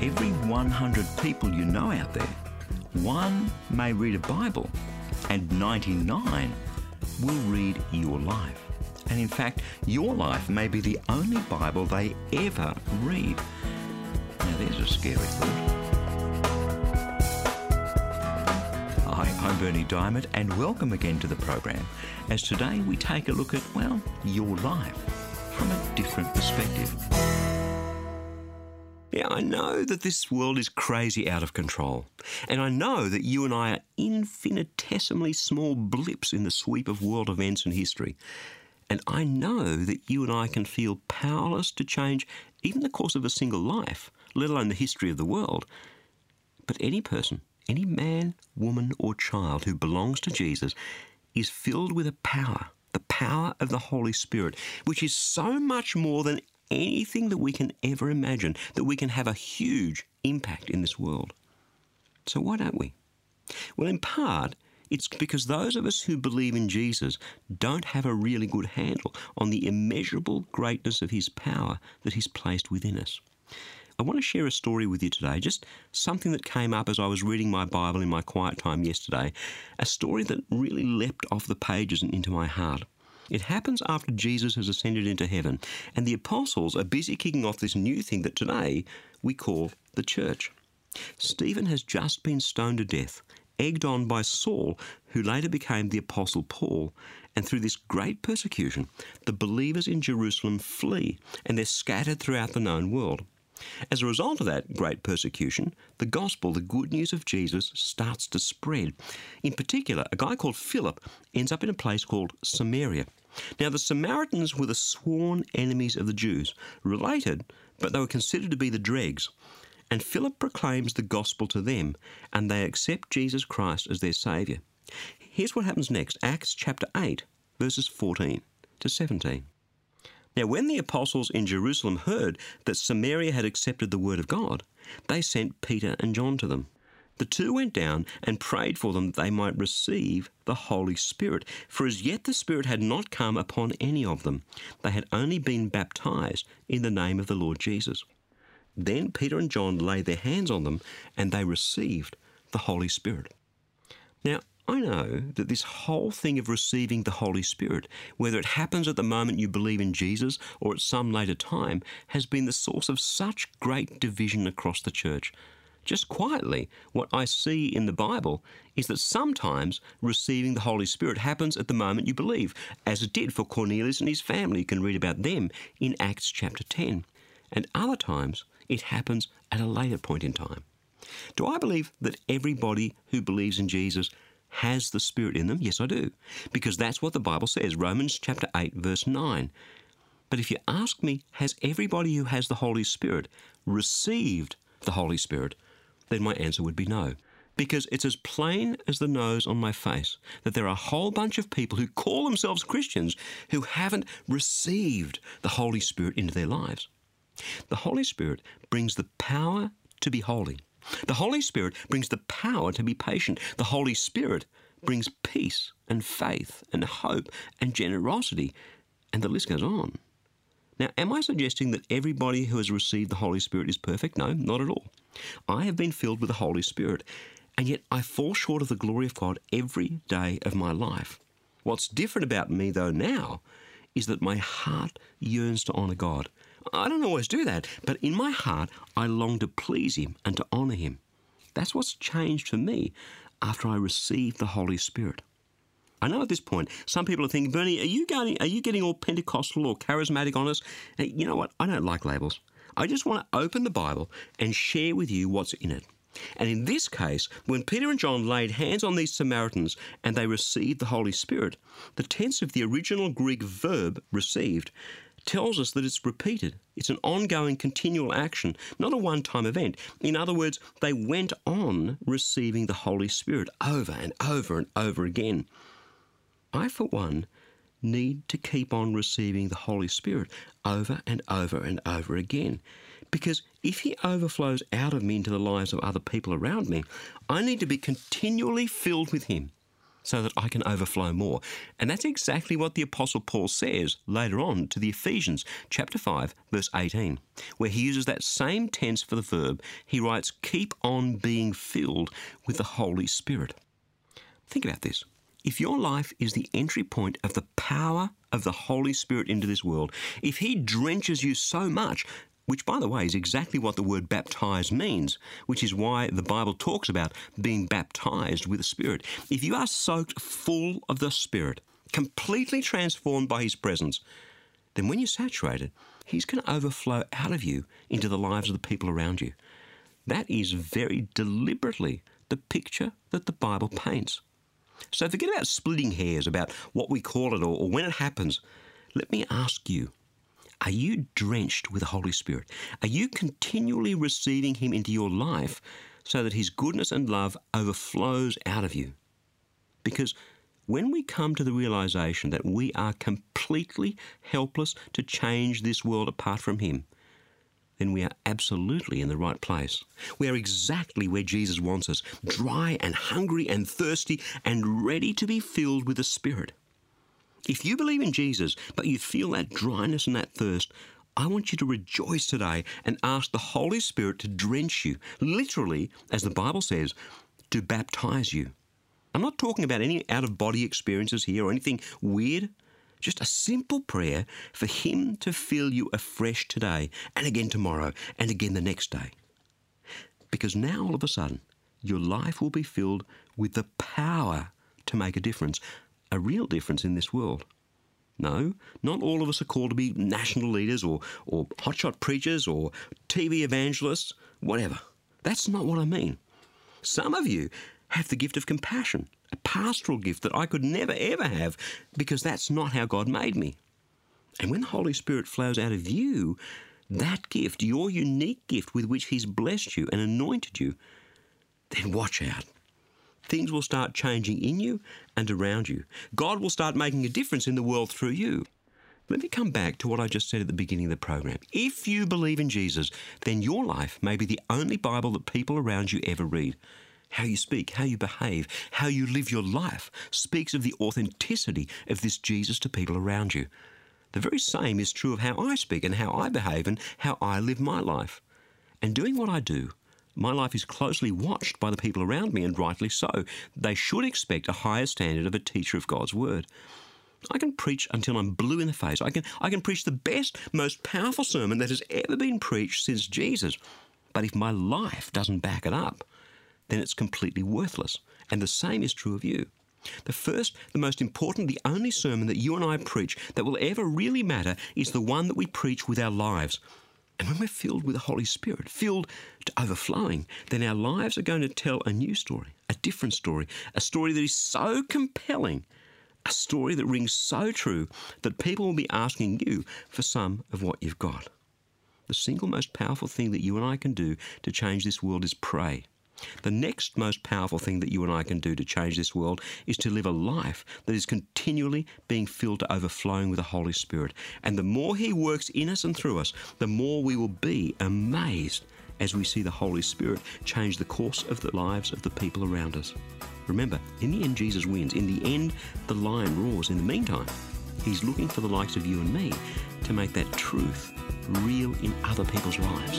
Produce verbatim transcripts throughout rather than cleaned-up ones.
every one hundred people you know out there, one may read a Bible and ninety-nine will read your life. And in fact, your life may be the only Bible they ever read. Now there's a scary thought. Hi, I'm Berni Dymet and welcome again to the program as today we take a look at, well, your life from a different perspective. Yeah, I know that this world is crazy out of control, and I know that you and I are infinitesimally small blips in the sweep of world events and history. And I know that you and I can feel powerless to change even the course of a single life, let alone the history of the world. But any person, any man, woman or child who belongs to Jesus is filled with a power, the power of the Holy Spirit, which is so much more than anything that we can ever imagine, that we can have a huge impact in this world. So why don't we? Well, in part, it's because those of us who believe in Jesus don't have a really good handle on the immeasurable greatness of his power that he's placed within us. I want to share a story with you today, just something that came up as I was reading my Bible in my quiet time yesterday, a story that really leapt off the pages and into my heart. It happens after Jesus has ascended into heaven, and the apostles are busy kicking off this new thing that today we call the church. Stephen has just been stoned to death, egged on by Saul, who later became the apostle Paul, and through this great persecution, the believers in Jerusalem flee, and they're scattered throughout the known world. As a result of that great persecution, the gospel, the good news of Jesus, starts to spread. In particular, a guy called Philip ends up in a place called Samaria. Now, the Samaritans were the sworn enemies of the Jews, related, but they were considered to be the dregs. And Philip proclaims the gospel to them, and they accept Jesus Christ as their Saviour. Here's what happens next, Acts chapter eight, verses fourteen to seventeen. Now, when the apostles in Jerusalem heard that Samaria had accepted the word of God, they sent Peter and John to them. The two went down and prayed for them that they might receive the Holy Spirit, for as yet the Spirit had not come upon any of them. They had only been baptized in the name of the Lord Jesus. Then Peter and John laid their hands on them, and they received the Holy Spirit. Now, I know that this whole thing of receiving the Holy Spirit, whether it happens at the moment you believe in Jesus or at some later time, has been the source of such great division across the church. Just quietly, what I see in the Bible is that sometimes receiving the Holy Spirit happens at the moment you believe, as it did for Cornelius and his family. You can read about them in Acts chapter ten. And other times it happens at a later point in time. Do I believe that everybody who believes in Jesus has the Spirit in them? Yes, I do, because that's what the Bible says, Romans chapter eight, verse nine. But if you ask me, has everybody who has the Holy Spirit received the Holy Spirit, then my answer would be no, because it's as plain as the nose on my face that there are a whole bunch of people who call themselves Christians who haven't received the Holy Spirit into their lives. The Holy Spirit brings the power to be holy. The Holy Spirit brings the power to be patient. The Holy Spirit brings peace and faith and hope and generosity, and the list goes on. Now, am I suggesting that everybody who has received the Holy Spirit is perfect? No, not at all. I have been filled with the Holy Spirit, and yet I fall short of the glory of God every day of my life. What's different about me, though, now, is that my heart yearns to honour God. I don't always do that, but in my heart, I long to please him and to honour him. That's what's changed for me after I received the Holy Spirit. I know at this point, some people are thinking, Berni, are you going, are you getting all Pentecostal or charismatic on us? And you know what? I don't like labels. I just want to open the Bible and share with you what's in it. And in this case, when Peter and John laid hands on these Samaritans and they received the Holy Spirit, the tense of the original Greek verb received tells us that it's repeated. It's an ongoing, continual action, not a one-time event. In other words, they went on receiving the Holy Spirit over and over and over again. I, for one, need to keep on receiving the Holy Spirit over and over and over again. Because if he overflows out of me into the lives of other people around me, I need to be continually filled with him. so that I can overflow more. And that's exactly what the Apostle Paul says later on to the Ephesians, chapter five, verse eighteen, where he uses that same tense for the verb. He writes, keep on being filled with the Holy Spirit. Think about this. If your life is the entry point of the power of the Holy Spirit into this world, if he drenches you so much, which, by the way, is exactly what the word baptize means, which is why the Bible talks about being baptized with the Spirit. If you are soaked full of the Spirit, completely transformed by his presence, then when you're saturated, he's going to overflow out of you into the lives of the people around you. That is very deliberately the picture that the Bible paints. So forget about splitting hairs about what we call it or, or when it happens. Let me ask you, are you drenched with the Holy Spirit? Are you continually receiving him into your life so that his goodness and love overflows out of you? Because when we come to the realization that we are completely helpless to change this world apart from him, then we are absolutely in the right place. We are exactly where Jesus wants us, dry and hungry and thirsty and ready to be filled with the Spirit. If you believe in Jesus, but you feel that dryness and that thirst, I want you to rejoice today and ask the Holy Spirit to drench you, literally, as the Bible says, to baptize you. I'm not talking about any out-of-body experiences here or anything weird. Just a simple prayer for him to fill you afresh today and again tomorrow and again the next day. Because now all of a sudden, your life will be filled with the power to make a difference, a real difference in this world. No, not all of us are called to be national leaders or, or hotshot preachers or T V evangelists, whatever. That's not what I mean. Some of you have the gift of compassion, a pastoral gift that I could never ever have because that's not how God made me. And when the Holy Spirit flows out of you, that gift, your unique gift with which he's blessed you and anointed you, then watch out. Things will start changing in you and around you. God will start making a difference in the world through you. Let me come back to what I just said at the beginning of the program. If you believe in Jesus, then your life may be the only Bible that people around you ever read. How you speak, how you behave, how you live your life speaks of the authenticity of this Jesus to people around you. The very same is true of how I speak and how I behave and how I live my life. And doing what I do, my life is closely watched by the people around me, and rightly so. They should expect a higher standard of a teacher of God's Word. I can preach until I'm blue in the face. I can, I can preach the best, most powerful sermon that has ever been preached since Jesus. But if my life doesn't back it up, then it's completely worthless. And the same is true of you. The first, the most important, the only sermon that you and I preach that will ever really matter is the one that we preach with our lives. And when we're filled with the Holy Spirit, filled to overflowing, then our lives are going to tell a new story, a different story, a story that is so compelling, a story that rings so true that people will be asking you for some of what you've got. The single most powerful thing that you and I can do to change this world is pray. The next most powerful thing that you and I can do to change this world is to live a life that is continually being filled to overflowing with the Holy Spirit. And the more he works in us and through us, the more we will be amazed as we see the Holy Spirit change the course of the lives of the people around us. Remember, in the end, Jesus wins. In the end, the lion roars. In the meantime, he's looking for the likes of you and me to make that truth real in other people's lives.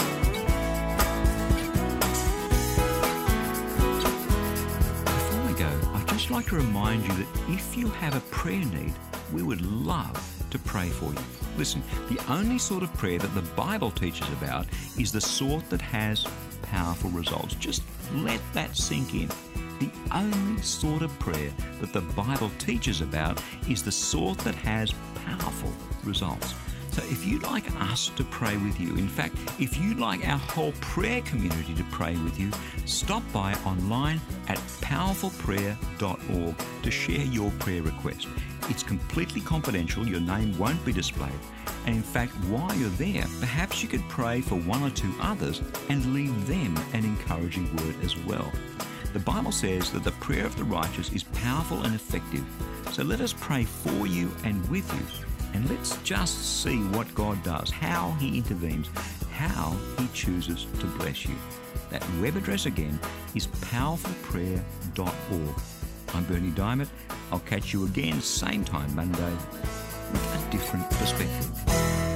I'd like to remind you that if you have a prayer need, we would love to pray for you. Listen, the only sort of prayer that the Bible teaches about is the sort that has powerful results. Just let that sink in. The only sort of prayer that the Bible teaches about is the sort that has powerful results. So if you'd like us to pray with you, in fact, if you'd like our whole prayer community to pray with you, stop by online at powerful prayer dot org to share your prayer request. It's completely confidential, your name won't be displayed. And in fact, while you're there, perhaps you could pray for one or two others and leave them an encouraging word as well. The Bible says that the prayer of the righteous is powerful and effective. So let us pray for you and with you. And let's just see what God does, how he intervenes, how he chooses to bless you. That web address again is powerful prayer dot org. I'm Bernie Diamond. I'll catch you again same time Monday with a different perspective.